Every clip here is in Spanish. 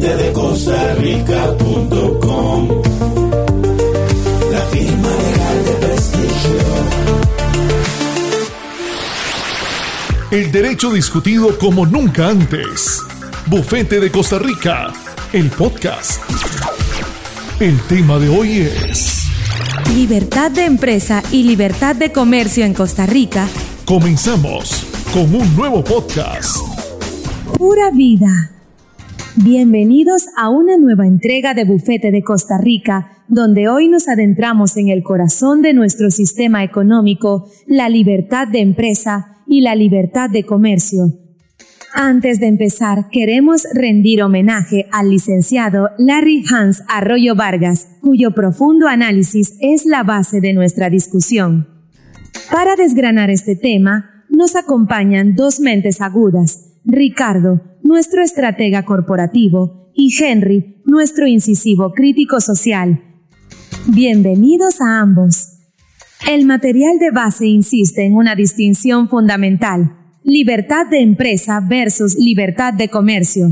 bufetedecostarrica.com. La firma legal de prestigio. El derecho discutido como nunca antes. Bufete de Costa Rica, el podcast. El tema de hoy es libertad de empresa y libertad de comercio en Costa Rica. Comenzamos con un nuevo podcast. Pura vida. Bienvenidos a una nueva entrega de Bufete de Costa Rica, donde hoy nos adentramos en el corazón de nuestro sistema económico, la libertad de empresa y la libertad de comercio. Antes de empezar, queremos rendir homenaje al licenciado Larry Hans Arroyo Vargas, cuyo profundo análisis es la base de nuestra discusión. Para desgranar este tema, nos acompañan dos mentes agudas: Ricardo, nuestro estratega corporativo, y Henry, nuestro incisivo crítico social. Bienvenidos a ambos. El material de base insiste en una distinción fundamental: libertad de empresa versus libertad de comercio.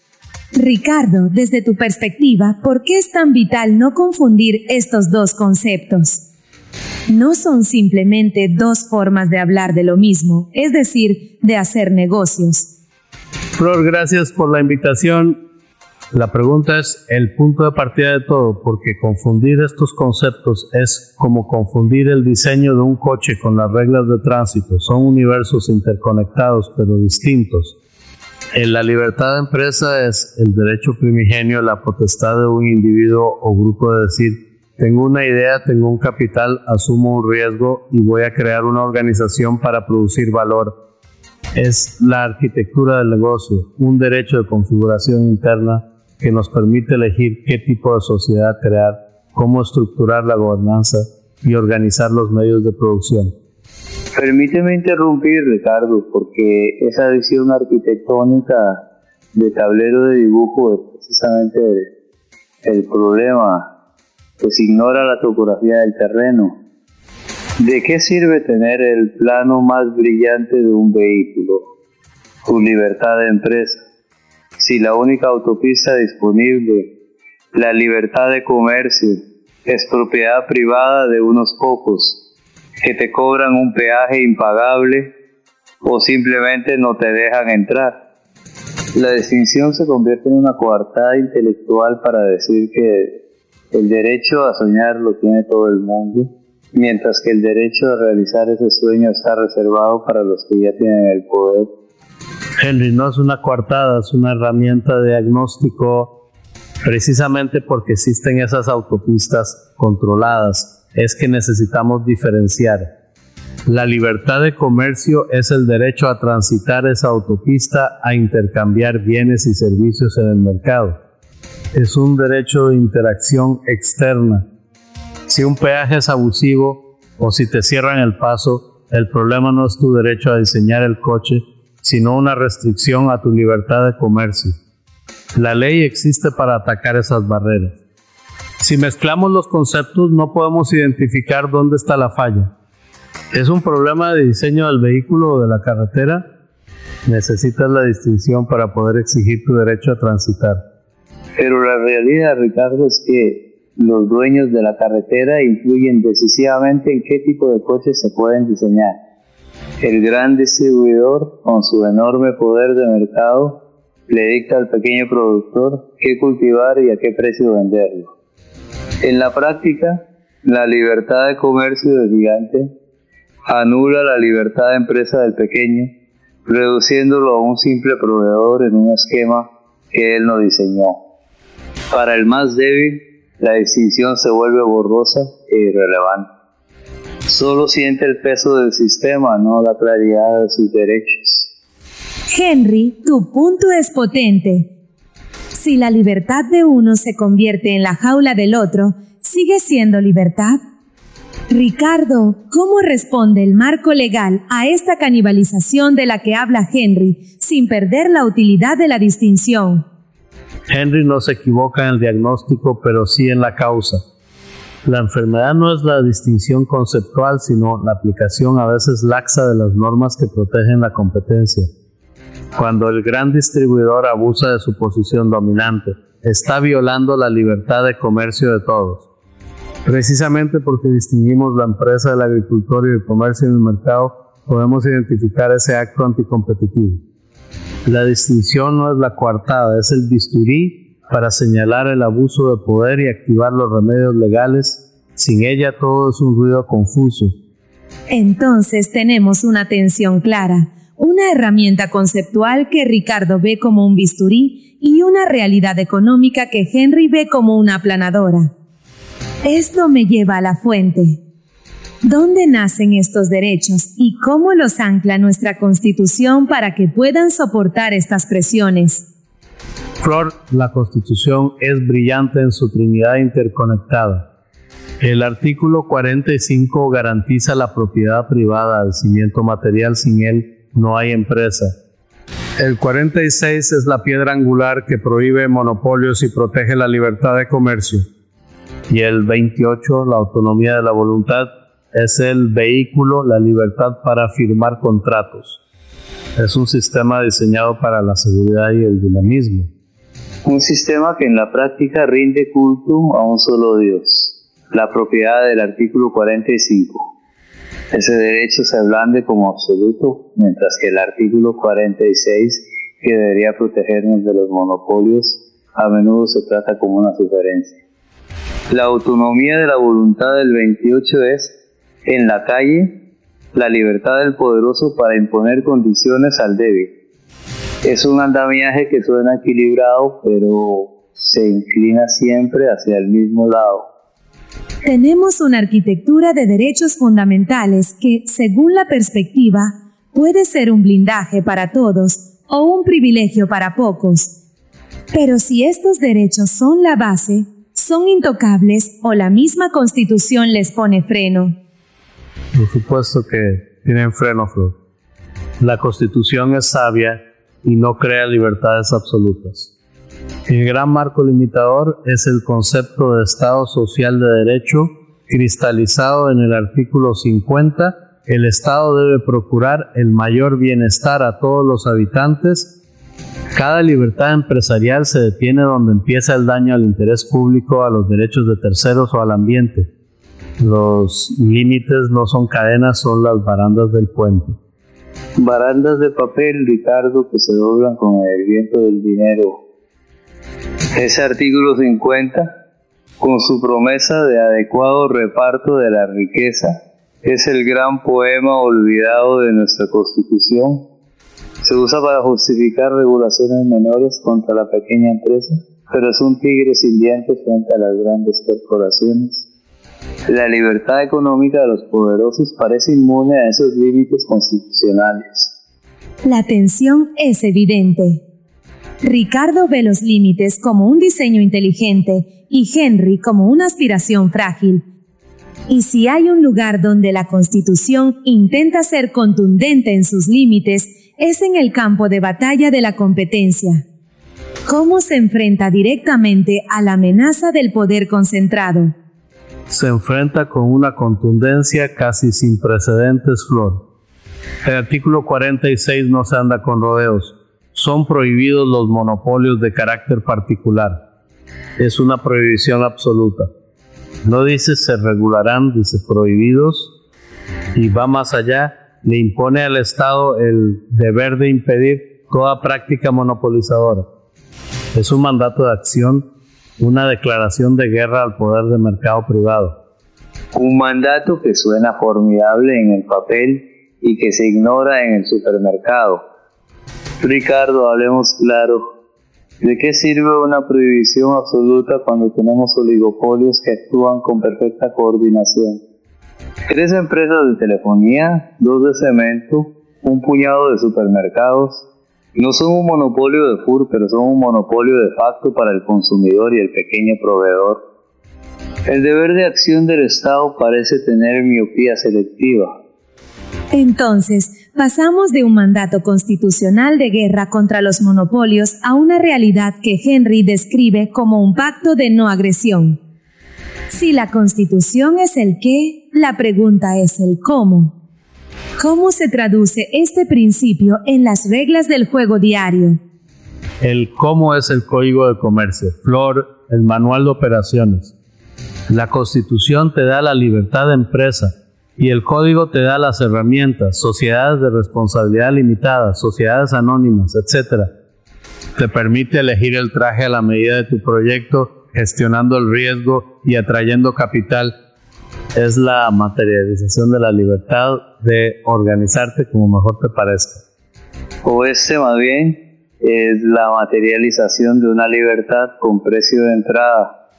Ricardo, desde tu perspectiva, ¿por qué es tan vital no confundir estos dos conceptos? No son simplemente dos formas de hablar de lo mismo, es decir, de hacer negocios. Flor, gracias por la invitación. La pregunta es el punto de partida de todo, porque confundir estos conceptos es como confundir el diseño de un coche con las reglas de tránsito. Son universos interconectados pero distintos. La libertad de empresa es el derecho primigenio, la potestad de un individuo o grupo de decir: tengo una idea, tengo un capital, asumo un riesgo y voy a crear una organización para producir valor. Es la arquitectura del negocio, un derecho de configuración interna que nos permite elegir qué tipo de sociedad crear, cómo estructurar la gobernanza y organizar los medios de producción. Permíteme interrumpir, Ricardo, porque esa visión arquitectónica de tablero de dibujo es precisamente el problema, pues ignora la topografía del terreno. ¿De qué sirve tener el plano más brillante de un vehículo, tu libertad de empresa, si la única autopista disponible, la libertad de comercio, es propiedad privada de unos pocos que te cobran un peaje impagable o simplemente no te dejan entrar? La distinción se convierte en una coartada intelectual para decir que el derecho a soñar lo tiene todo el mundo, mientras que el derecho a realizar ese sueño está reservado para los que ya tienen el poder. Henry, no es una coartada, es una herramienta de diagnóstico, precisamente porque existen esas autopistas controladas. Es que necesitamos diferenciar. La libertad de comercio es el derecho a transitar esa autopista, a intercambiar bienes y servicios en el mercado. Es un derecho de interacción externa. Si un peaje es abusivo o si te cierran el paso, el problema no es tu derecho a diseñar el coche, sino una restricción a tu libertad de comercio. La ley existe para atacar esas barreras. Si mezclamos los conceptos, no podemos identificar dónde está la falla. ¿Es un problema de diseño del vehículo o de la carretera? Necesitas la distinción para poder exigir tu derecho a transitar. Pero la realidad, Ricardo, es que los dueños de la carretera influyen decisivamente en qué tipo de coches se pueden diseñar. El gran distribuidor, con su enorme poder de mercado, le dicta al pequeño productor qué cultivar y a qué precio venderlo. En la práctica, la libertad de comercio del gigante anula la libertad de empresa del pequeño, reduciéndolo a un simple proveedor en un esquema que él no diseñó. Para el más débil, la distinción se vuelve borrosa e irrelevante. Solo siente el peso del sistema, no la claridad de sus derechos. Henry, tu punto es potente. Si la libertad de uno se convierte en la jaula del otro, ¿sigue siendo libertad? Ricardo, ¿cómo responde el marco legal a esta canibalización de la que habla Henry, sin perder la utilidad de la distinción? Henry no se equivoca en el diagnóstico, pero sí en la causa. La enfermedad no es la distinción conceptual, sino la aplicación a veces laxa de las normas que protegen la competencia. Cuando el gran distribuidor abusa de su posición dominante, está violando la libertad de comercio de todos. Precisamente porque distinguimos la empresa del agricultor y el comercio en el mercado, podemos identificar ese acto anticompetitivo. La distinción no es la coartada, es el bisturí para señalar el abuso de poder y activar los remedios legales. Sin ella todo es un ruido confuso. Entonces tenemos una tensión clara, una herramienta conceptual que Ricardo ve como un bisturí y una realidad económica que Henry ve como una aplanadora. Esto me lleva a la fuente. ¿Dónde nacen estos derechos y cómo los ancla nuestra Constitución para que puedan soportar estas presiones? Flor, la Constitución es brillante en su trinidad interconectada. El artículo 45 garantiza la propiedad privada del cimiento material, sin él no hay empresa. El 46 es la piedra angular que prohíbe monopolios y protege la libertad de comercio. Y el 28, la autonomía de la voluntad, es el vehículo, la libertad para firmar contratos. Es un sistema diseñado para la seguridad y el dinamismo. Un sistema que en la práctica rinde culto a un solo Dios, la propiedad del artículo 45. Ese derecho se blande como absoluto, mientras que el artículo 46, que debería protegernos de los monopolios, a menudo se trata como una sugerencia. La autonomía de la voluntad del 28 es, en la calle, la libertad del poderoso para imponer condiciones al débil. Es un andamiaje que suena equilibrado, pero se inclina siempre hacia el mismo lado. Tenemos una arquitectura de derechos fundamentales que, según la perspectiva, puede ser un blindaje para todos o un privilegio para pocos. Pero si estos derechos son la base, son intocables o la misma Constitución les pone freno. Por supuesto que tienen freno, Flor. La Constitución es sabia y no crea libertades absolutas. El gran marco limitador es el concepto de Estado social de derecho, cristalizado en el artículo 50. El Estado debe procurar el mayor bienestar a todos los habitantes. Cada libertad empresarial se detiene donde empieza el daño al interés público, a los derechos de terceros o al ambiente. Los límites no son cadenas, son las barandas del puente. Barandas de papel, Ricardo, que se doblan con el viento del dinero. Ese artículo 50, con su promesa de adecuado reparto de la riqueza, es el gran poema olvidado de nuestra Constitución. Se usa para justificar regulaciones menores contra la pequeña empresa, pero es un tigre sin dientes frente a las grandes corporaciones. La libertad económica de los poderosos parece inmune a esos límites constitucionales. La tensión es evidente. Ricardo ve los límites como un diseño inteligente y Henry como una aspiración frágil. Y si hay un lugar donde la Constitución intenta ser contundente en sus límites, es en el campo de batalla de la competencia. ¿Cómo se enfrenta directamente a la amenaza del poder concentrado? Se enfrenta con una contundencia casi sin precedentes, Flor. El artículo 46 no se anda con rodeos. Son prohibidos los monopolios de carácter particular. Es una prohibición absoluta. No dice se regularán, dice prohibidos, y va más allá, le impone al Estado el deber de impedir toda práctica monopolizadora. Es un mandato de acción, una declaración de guerra al poder de mercado privado. Un mandato que suena formidable en el papel y que se ignora en el supermercado. Ricardo, hablemos claro. ¿De qué sirve una prohibición absoluta cuando tenemos oligopolios que actúan con perfecta coordinación? 3 empresas de telefonía, 2 de cemento, un puñado de supermercados. No son un monopolio de FUR, pero son un monopolio de facto para el consumidor y el pequeño proveedor. El deber de acción del Estado parece tener miopía selectiva. Entonces, pasamos de un mandato constitucional de guerra contra los monopolios a una realidad que Henry describe como un pacto de no agresión. Si la Constitución es el qué, la pregunta es el cómo. ¿Cómo se traduce este principio en las reglas del juego diario? El cómo es el Código de Comercio. Flor, el manual de operaciones. La Constitución te da la libertad de empresa y el Código te da las herramientas, sociedades de responsabilidad limitada, sociedades anónimas, etc. Te permite elegir el traje a la medida de tu proyecto, gestionando el riesgo y atrayendo capital. Es la materialización de la libertad de organizarte como mejor te parezca. O más bien es la materialización de una libertad con precio de entrada.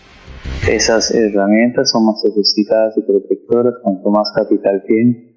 Esas herramientas son más sofisticadas y protectoras cuanto más capital tienen.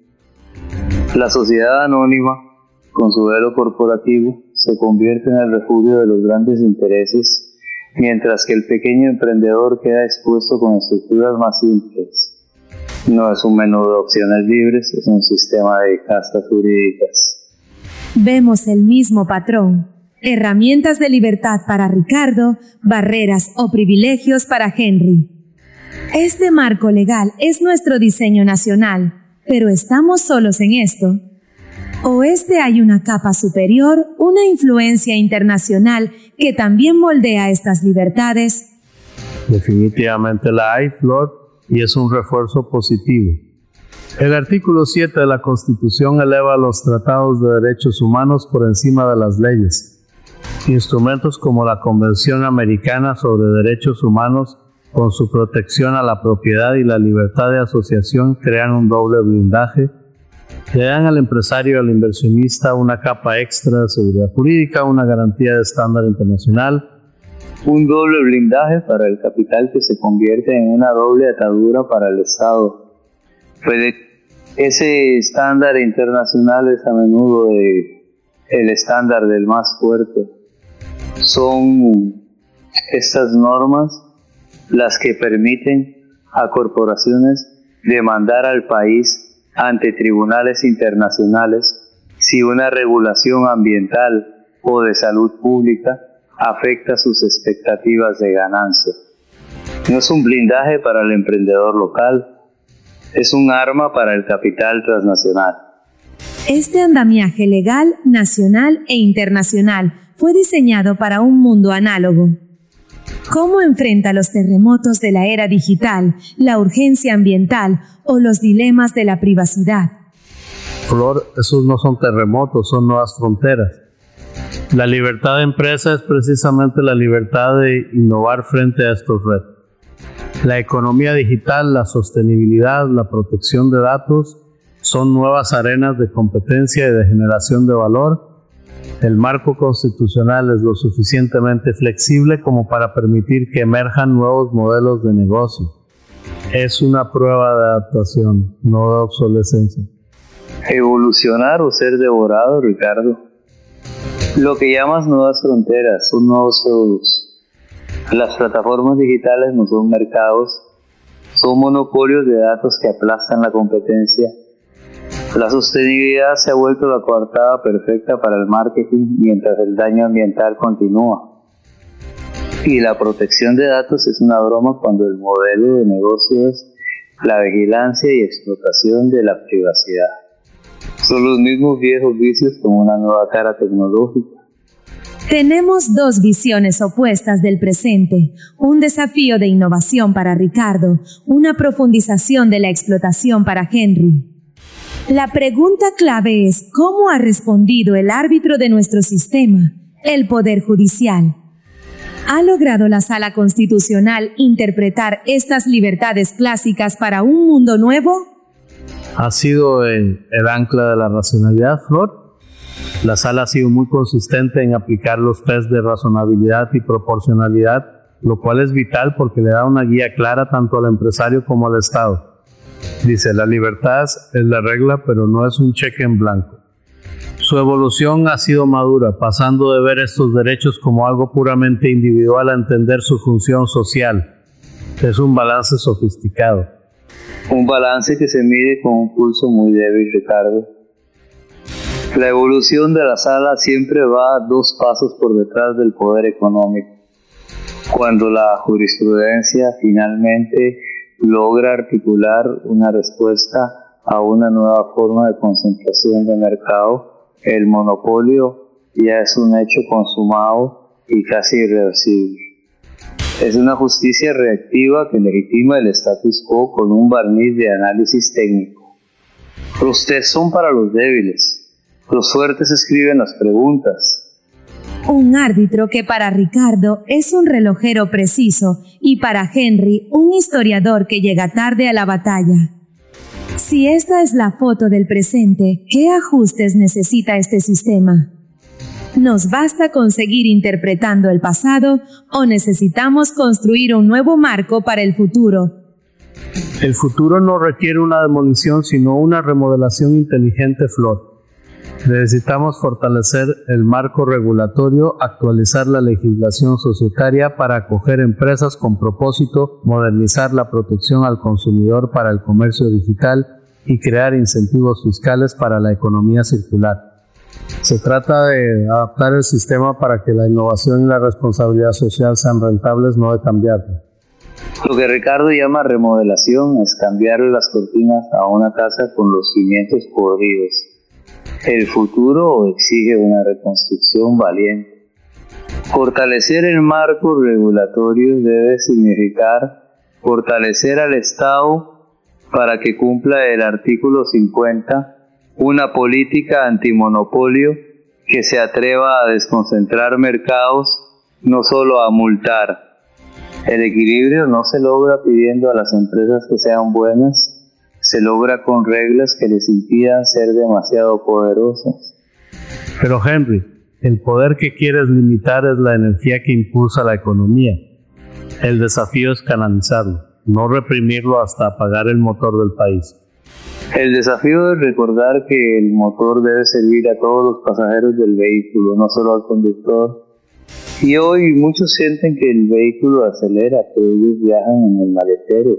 La sociedad anónima, con su velo corporativo, se convierte en el refugio de los grandes intereses, mientras que el pequeño emprendedor queda expuesto con estructuras más simples. No es un menú de opciones libres, es un sistema de castas jurídicas. Vemos el mismo patrón. Herramientas de libertad para Ricardo, barreras o privilegios para Henry. Este marco legal es nuestro diseño nacional, pero ¿estamos solos en esto? ¿O hay una capa superior, una influencia internacional que también moldea estas libertades? Definitivamente la hay, Flor, y es un refuerzo positivo. El artículo 7 de la Constitución eleva los tratados de derechos humanos por encima de las leyes. Instrumentos como la Convención Americana sobre Derechos Humanos, con su protección a la propiedad y la libertad de asociación, crean un doble blindaje. Le dan al empresario y al inversionista una capa extra de seguridad jurídica, una garantía de estándar internacional. Un doble blindaje para el capital que se convierte en una doble atadura para el Estado. Pues ese estándar internacional es a menudo el estándar del más fuerte. Son estas normas las que permiten a corporaciones demandar al país ante tribunales internacionales si una regulación ambiental o de salud pública afecta sus expectativas de ganancia. No es un blindaje para el emprendedor local, es un arma para el capital transnacional. Este andamiaje legal, nacional e internacional fue diseñado para un mundo análogo. ¿Cómo enfrenta los terremotos de la era digital, la urgencia ambiental o los dilemas de la privacidad? Flor, esos no son terremotos, son nuevas fronteras. La libertad de empresa es precisamente la libertad de innovar frente a estos retos. La economía digital, la sostenibilidad, la protección de datos son nuevas arenas de competencia y de generación de valor. El marco constitucional es lo suficientemente flexible como para permitir que emerjan nuevos modelos de negocio. Es una prueba de adaptación, no de obsolescencia. Evolucionar o ser devorado, Ricardo. Lo que llamas nuevas fronteras son nuevos feudos. Las plataformas digitales no son mercados, son monopolios de datos que aplastan la competencia. La sostenibilidad se ha vuelto la coartada perfecta para el marketing mientras el daño ambiental continúa. Y la protección de datos es una broma cuando el modelo de negocio es la vigilancia y explotación de la privacidad. Son los mismos viejos vicios con una nueva cara tecnológica. Tenemos dos visiones opuestas del presente, un desafío de innovación para Ricardo, una profundización de la explotación para Henry. La pregunta clave es ¿cómo ha respondido el árbitro de nuestro sistema, el Poder Judicial? ¿Ha logrado la Sala Constitucional interpretar estas libertades clásicas para un mundo nuevo? ¿Ha sido el ancla de la racionalidad, Flor? La Sala ha sido muy consistente en aplicar los test de razonabilidad y proporcionalidad, lo cual es vital porque le da una guía clara tanto al empresario como al Estado. Dice, la libertad es la regla, pero no es un cheque en blanco. Su evolución ha sido madura, pasando de ver estos derechos como algo puramente individual a entender su función social. Es un balance sofisticado. Un balance que se mide con un pulso muy débil, Ricardo. La evolución de la Sala siempre va 2 pasos por detrás del poder económico. Cuando la jurisprudencia finalmente logra articular una respuesta a una nueva forma de concentración de mercado. El monopolio ya es un hecho consumado y casi irreversible. Es una justicia reactiva que legitima el status quo con un barniz de análisis técnico. Los test son para los débiles. Los fuertes escriben las preguntas. Un árbitro que para Ricardo es un relojero preciso y para Henry un historiador que llega tarde a la batalla. Si esta es la foto del presente, ¿qué ajustes necesita este sistema? ¿Nos basta con seguir interpretando el pasado o necesitamos construir un nuevo marco para el futuro? El futuro no requiere una demolición, sino una remodelación inteligente, Flor. Necesitamos fortalecer el marco regulatorio, actualizar la legislación societaria para acoger empresas con propósito, modernizar la protección al consumidor para el comercio digital y crear incentivos fiscales para la economía circular. Se trata de adaptar el sistema para que la innovación y la responsabilidad social sean rentables, no de cambiarlo. Lo que Ricardo llama remodelación es cambiarle las cortinas a una casa con los cimientos podridos. El futuro exige una reconstrucción valiente. Fortalecer el marco regulatorio debe significar fortalecer al Estado para que cumpla el artículo 50, una política antimonopolio que se atreva a desconcentrar mercados, no solo a multar. El equilibrio no se logra pidiendo a las empresas que sean buenas, se logra con reglas que les impidan ser demasiado poderosas. Pero Henry, el poder que quieres limitar es la energía que impulsa la economía. El desafío es canalizarlo, no reprimirlo hasta apagar el motor del país. El desafío es recordar que el motor debe servir a todos los pasajeros del vehículo, no solo al conductor. Y hoy muchos sienten que el vehículo acelera, que ellos viajan en el maletero.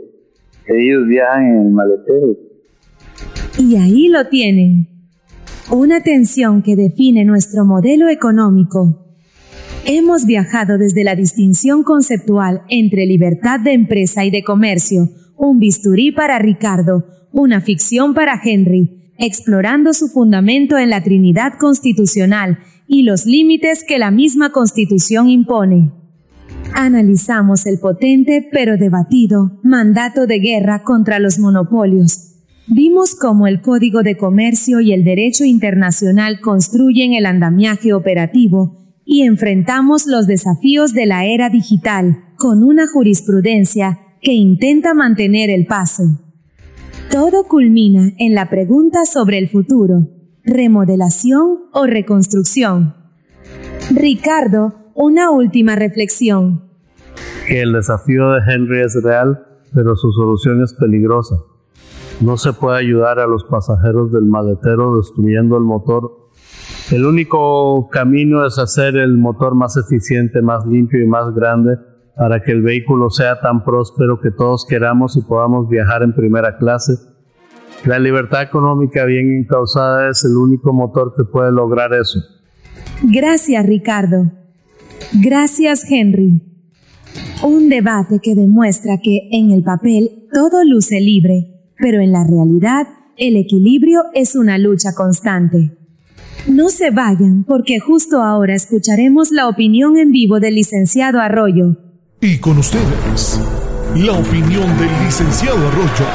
Y ahí lo tienen. Una tensión que define nuestro modelo económico. Hemos viajado desde la distinción conceptual entre libertad de empresa y de comercio, un bisturí para Ricardo, una ficción para Henry, explorando su fundamento en la Trinidad constitucional y los límites que la misma Constitución impone. Analizamos el potente pero debatido mandato de guerra contra los monopolios. Vimos cómo el Código de Comercio y el derecho internacional construyen el andamiaje operativo y enfrentamos los desafíos de la era digital con una jurisprudencia que intenta mantener el paso. Todo culmina en la pregunta sobre el futuro: ¿remodelación o reconstrucción? Ricardo, una última reflexión. Que el desafío de Henry es real, pero su solución es peligrosa. No se puede ayudar a los pasajeros del maletero destruyendo el motor. El único camino es hacer el motor más eficiente, más limpio y más grande para que el vehículo sea tan próspero que todos queramos y podamos viajar en primera clase. La libertad económica bien encauzada es el único motor que puede lograr eso. Gracias, Ricardo. Gracias, Henry. Un debate que demuestra que en el papel todo luce libre, pero en la realidad el equilibrio es una lucha constante. No se vayan, porque justo ahora escucharemos la opinión en vivo del licenciado Arroyo. Y con ustedes, la opinión del licenciado Arroyo.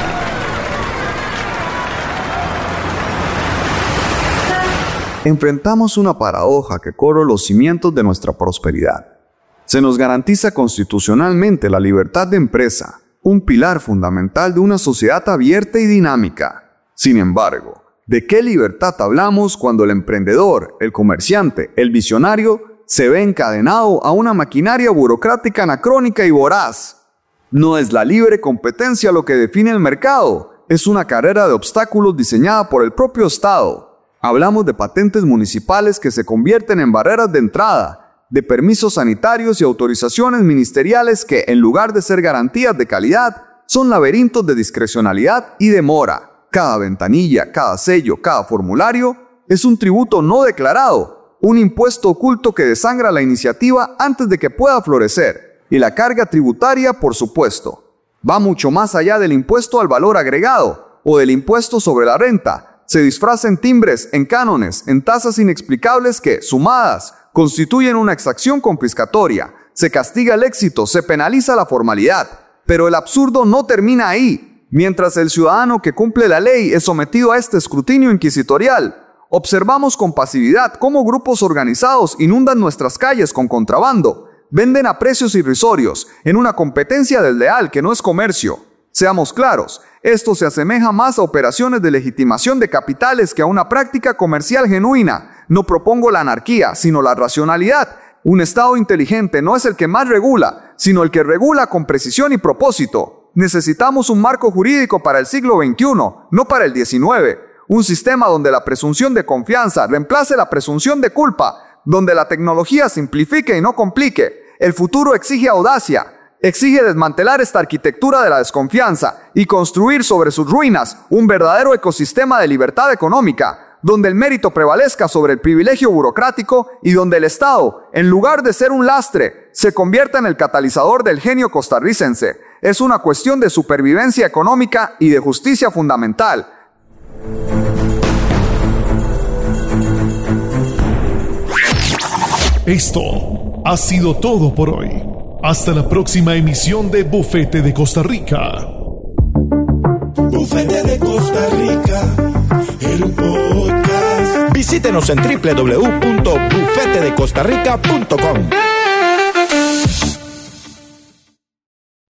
Enfrentamos una paradoja que corre los cimientos de nuestra prosperidad. Se nos garantiza constitucionalmente la libertad de empresa, un pilar fundamental de una sociedad abierta y dinámica. Sin embargo, ¿de qué libertad hablamos cuando el emprendedor, el comerciante, el visionario se ve encadenado a una maquinaria burocrática anacrónica y voraz? No es la libre competencia lo que define el mercado, es una carrera de obstáculos diseñada por el propio Estado. Hablamos de patentes municipales que se convierten en barreras de entrada, de permisos sanitarios y autorizaciones ministeriales que, en lugar de ser garantías de calidad, son laberintos de discrecionalidad y demora. Cada ventanilla, cada sello, cada formulario es un tributo no declarado, un impuesto oculto que desangra la iniciativa antes de que pueda florecer. Y la carga tributaria, por supuesto, va mucho más allá del impuesto al valor agregado. o del impuesto sobre la renta, se disfraza en timbres, en cánones, en tasas inexplicables que, sumadas, constituyen una exacción confiscatoria. Se castiga el éxito, se penaliza la formalidad. Pero el absurdo no termina ahí. Mientras el ciudadano que cumple la ley es sometido a este escrutinio inquisitorial, observamos con pasividad cómo grupos organizados inundan nuestras calles con contrabando, venden a precios irrisorios, en una competencia desleal que no es comercio. Seamos claros, esto se asemeja más a operaciones de legitimación de capitales que a una práctica comercial genuina. No propongo la anarquía, sino la racionalidad. Un Estado inteligente no es el que más regula, sino el que regula con precisión y propósito. Necesitamos un marco jurídico para el siglo XXI, no para el XIX. Un sistema donde la presunción de confianza reemplace la presunción de culpa, donde la tecnología simplifique y no complique. El futuro exige audacia, exige desmantelar esta arquitectura de la desconfianza y construir sobre sus ruinas un verdadero ecosistema de libertad económica, donde el mérito prevalezca sobre el privilegio burocrático y donde el Estado, en lugar de ser un lastre, se convierta en el catalizador del genio costarricense. Es una cuestión de supervivencia económica y de justicia fundamental. Esto ha sido todo por hoy. Hasta la próxima emisión de Bufete de Costa Rica. Bufete de Costa Rica, el podcast. Visítenos en www.bufetedecostarrica.com.